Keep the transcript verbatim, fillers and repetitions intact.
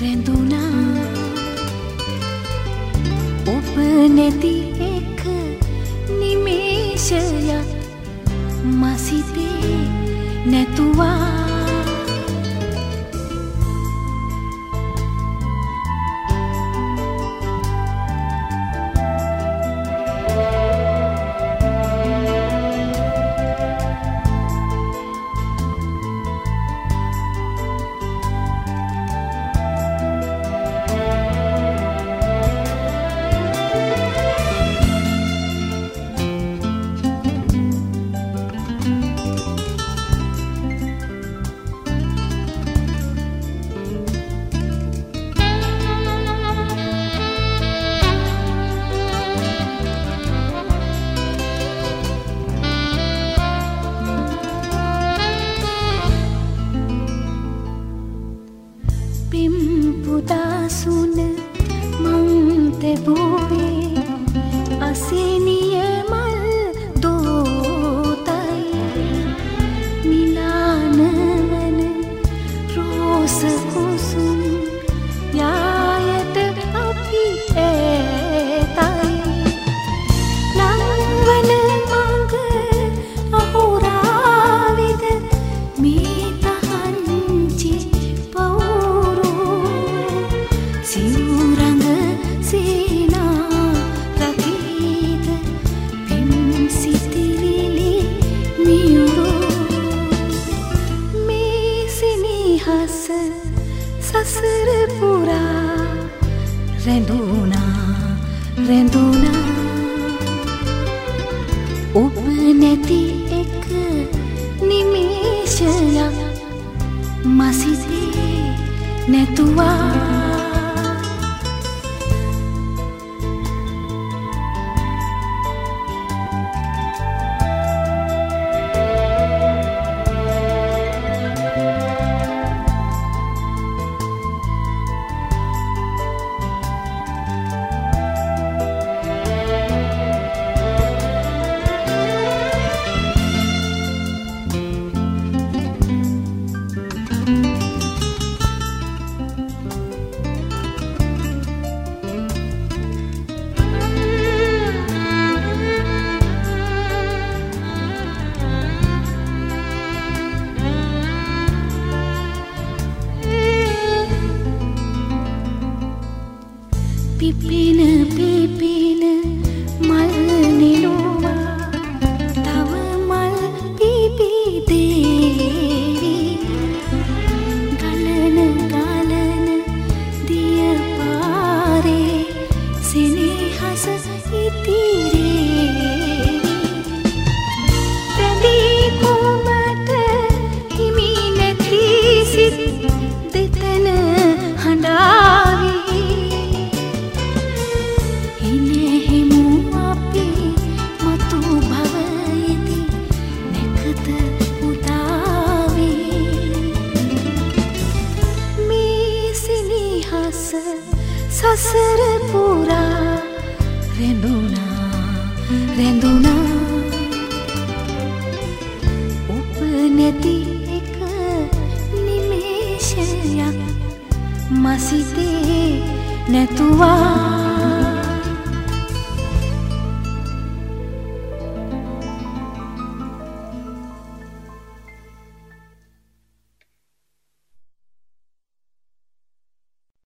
රැඳුණා ඔබ නැති එක නිමේෂයක් මසිතේ නැතුවා පුදාසුන මං තෙබුවේ අසීනිය මල් දෝතයි මිලානවන රෝස කුසුම් යායට අපි ඒතයි ලංවන මඟ අහුරාවිද මේ තහන්චි සිවුරඟ සීනා රකීද පිම් සිතිවිලි මියුරු මේ සිනිහස සසර පුරා රැඳුණා රැඳුණා ඔබ නැති එක නිමේෂයක් මසිතේ නැතුවා පිපින පිපින මල් නිලුවා තව මල් පිපි දේවි ගලන ගලන දිය පාරේ සෙනෙහස ඉතිරේ රැඳී කුමට හිමි නැති සිත් දෙතන හඬාවි සසර පුරා රැඳුණා රැඳුණා ඔබ නැති එක නිමේෂයක් මසිතේ නැතුවා